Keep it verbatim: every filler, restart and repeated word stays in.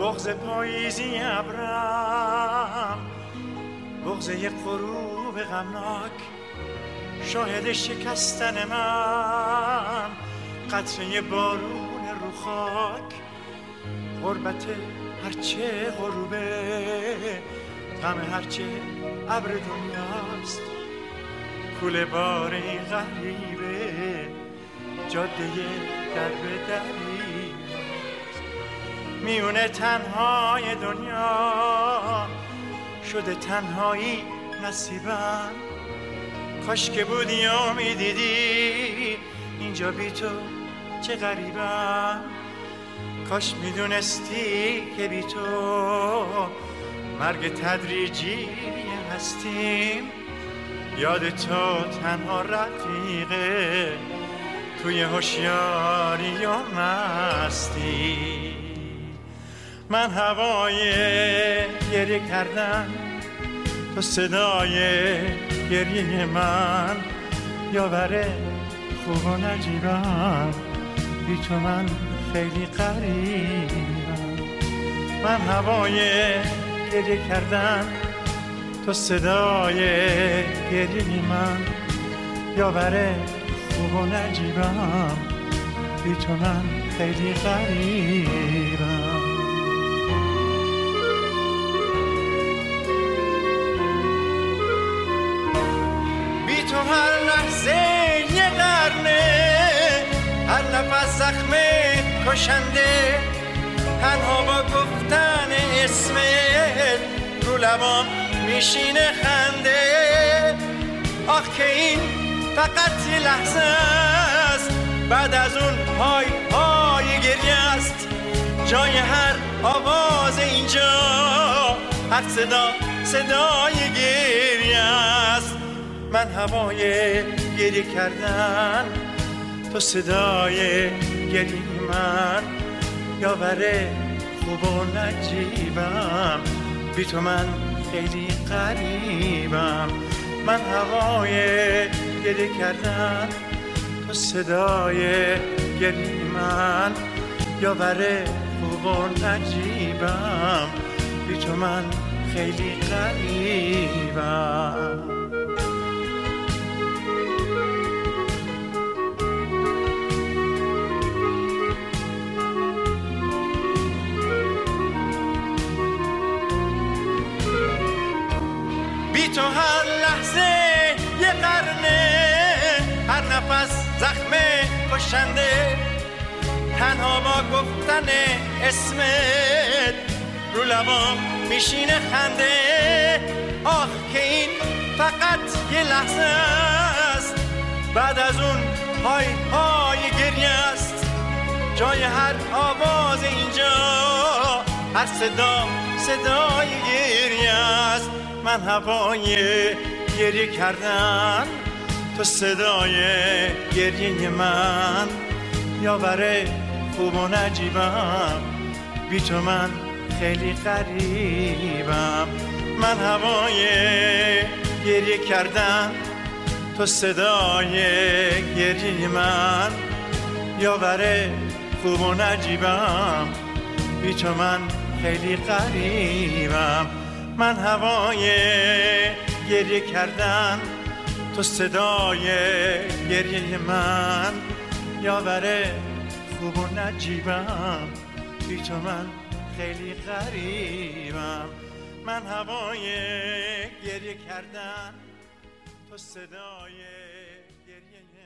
بغض پاییزی ابرم، بغض یک غروب غمناک، شاهد شکستن من، قطره بارون رو خاک، غربت هرچه غروبه، غم هرچه ابر دنیاست، کوله بار این غریبه، جاده در به دریاست. میونه تنهای دنیا شده تنهایی نصیبم، کاش که بودی و میدیدی اینجا بی تو چه غریبم، کاش میدونستی که بی تو مرگ تدریجی هستیم، یاد تو تنها رفیقه توی هوشیاری و مستی. من هوای گریه کردن، تو صدای گریه من، یاور خوب و نجیبم، بی تو من خیلی غریبم. من هوای گریه کردن، تو صدای گریه من، یاور خوب و نجیبم، بی تو من خیلی غریبم. بی تو هر لحظه یه قرنه، هر نفس زخم کشنده، تنها با گفتن اسمت رو لبام میشینه خنده. آخ که این فقط یه لحظه است، بعد از اون های های گریه است، جای هر آواز اینجا، هر صدا صدای گریه است. من هوای گریه کردن، تو صدای گریه من، یاور خوب و نجیبم، بی تو من خیلی غریبم. من هوای گریه کردن، تو صدای گریه من، یاور خوب و نجیبم، بی تو من خیلی غریبم. تو هر لحظه یه قرنه، هر نفس زخم کشنده، تنها با گفتن اسمت رو لبام میشینه خنده. آخ که این فقط یه لحظه است، بعد از اون های های گریه است، جای هر آواز اینجا، هر صدا صدای گریه است. من هوای گریه کردن، تو صدای گریه من، یاور خوب و نجیبم، بی تو من خیلی غریبم. من هوای گریه کردن، تو صدای گریه من، یاور خوب و نجیبم، بی تو من خیلی غریبم. من هوای گریه کردن، تو صدای گریه من، یاور خوب و نجیبم، بی تو من خیلی غریبم. من هوای گریه کردن، تو صدای گریه